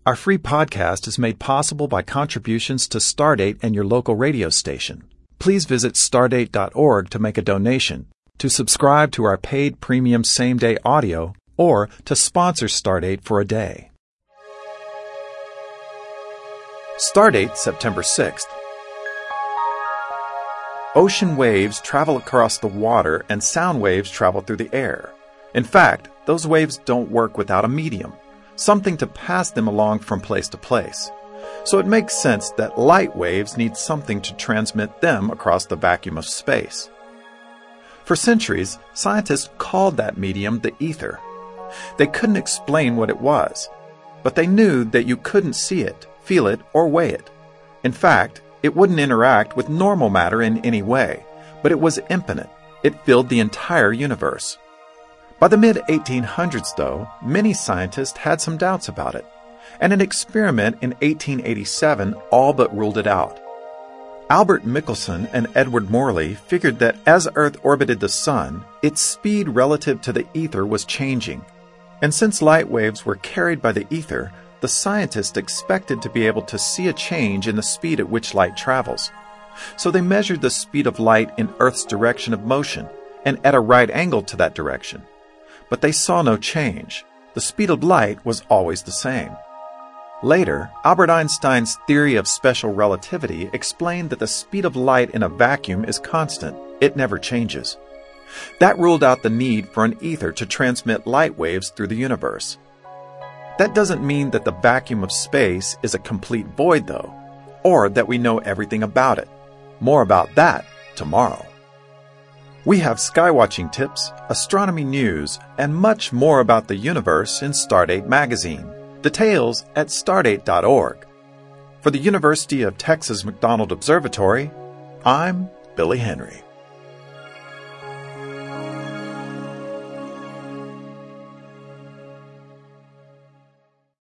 Our free podcast is made possible by contributions to Stardate and your local radio station. Please visit stardate.org to make a donation, to subscribe to our paid premium same-day audio, or to sponsor Stardate for a day. Stardate, September 6th. Ocean waves travel across the water and sound waves travel through the air. In fact, those waves don't work without a medium, something to pass them along from place to place. So it makes sense that light waves need something to transmit them across the vacuum of space. For centuries, scientists called that medium the ether. They couldn't explain what it was, but they knew that you couldn't see it, feel it, or weigh it. In fact, it wouldn't interact with normal matter in any way, but it was infinite. It filled the entire universe. By the mid-1800s, though, many scientists had some doubts about it, and an experiment in 1887 all but ruled it out. Albert Michelson and Edward Morley figured that as Earth orbited the Sun, its speed relative to the ether was changing. And since light waves were carried by the ether, the scientists expected to be able to see a change in the speed at which light travels. So they measured the speed of light in Earth's direction of motion and at a right angle to that direction. But they saw no change. The speed of light was always the same. Later, Albert Einstein's theory of special relativity explained that the speed of light in a vacuum is constant. It never changes. That ruled out the need for an ether to transmit light waves through the universe. That doesn't mean that the vacuum of space is a complete void, though, or that we know everything about it. More about that tomorrow. We have skywatching tips, astronomy news, and much more about the universe in Stardate magazine. Details at stardate.org. For the University of Texas McDonald Observatory, I'm Billy Henry.